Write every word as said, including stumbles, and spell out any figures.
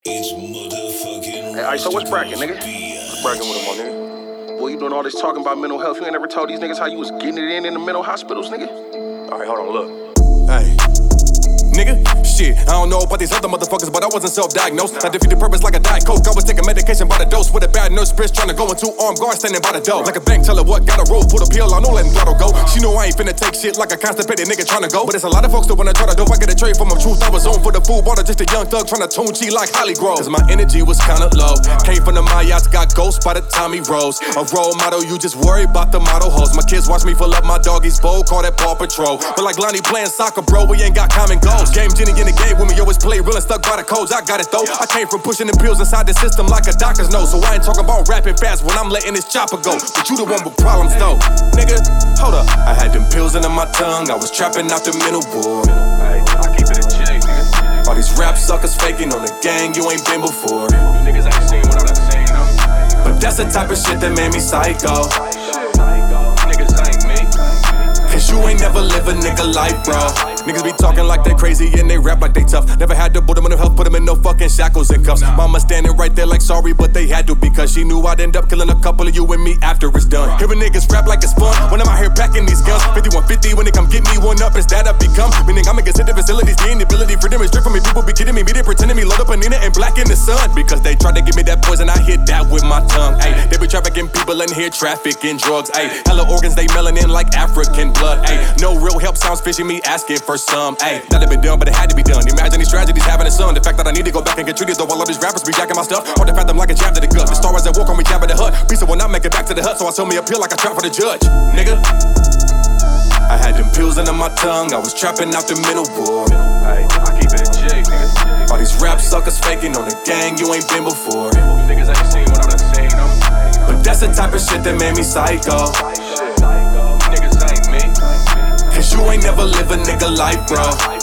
It's motherfucking. Hey, so what's bragging, nigga? What's bragging with him, my nigga? Boy, you doing all this talking about mental health. You ain't never told these niggas how you was getting it in in the mental hospitals, nigga? All right, hold on, look. Hey. Nigga, shit, I don't know about these other motherfuckers, but I wasn't self-diagnosed. I defeat the purpose like a Diet Coke. I was taking medication by the dose with a bad nurse bitch trying to go into armed guard standing by the door. Like a bank teller, what got a roll, pull the pill, I know letting throttle go. She know I ain't finna take shit like a constipated nigga trying to go. But there's a lot of folks that wanna try to dope. I get a trade from a truth. I was on for the food, bought just a young thug trying to tune G like Holly Grove. Cause my energy was kinda low. Came from the Mayats, got ghosts by the time he rose. A role model, you just worry about the model hoes. My kids watch me fill up my doggy's bowl, call that Paw Patrol. But like Lonnie playing soccer, bro, we ain't got common goals. Game Jenny in the game with me, always play real and stuck by the codes. I got it though. I came from pushing them pills inside the system like a doctor's note. So I ain't talking about rapping fast when I'm letting this chopper go. But you the one with problems though. Nigga, hold up. I had them pills under my tongue. I was trapping out the middle ward. Hey, I keep it a J, nigga. All these rap suckers faking on the gang you ain't been before. You niggas ain't seen what I done seen, though. But that's the type of shit that made me psycho. Shit, niggas ain't me. Cause you ain't never live a nigga life, bro. Niggas be talking like they crazy and they rap like they tough. Never had to put them in the health, put them in no fucking shackles and cuffs. Mama standing right there like sorry, but they had to because she knew I'd end up killing a couple of you and me after it's done. Hearing niggas rap like it's fun when I'm out here packing these guns. fifty-one fifty when they come get me one up, is that I become? Meaning I'm against the facilities, the inability for them is strip from me. People be kidding me, me they pretending me load up a Nina and black in the sun. Because they tried to give me that poison, I hit that with my tongue. Ay, they be trafficking people in here, trafficking drugs. Ay, hella organs they melanin like African blood. Ay, no real help sounds fishy, me asking for some. Ay, that had been done, but it had to be done. Imagine these tragedies having a son. The fact that I need to go back and get treated, though all of these rappers be jacking my stuff. Hard to fathom like a jab to the gut. The star as I walk on me jab at the hut. Pizza will not make it back to the hut, so I sell me a pill like I trap for the judge. Nigga, I had them pills under my tongue. I was trapping out the middle ward. Hey, I keep it a J, nigga. All these rap suckers faking on the gang you ain't been before. You niggas ain't seen what I done seen, though. But that's the type of shit that made me psycho. Shit, niggas ain't me. Cause you ain't never live a nigga life, bro.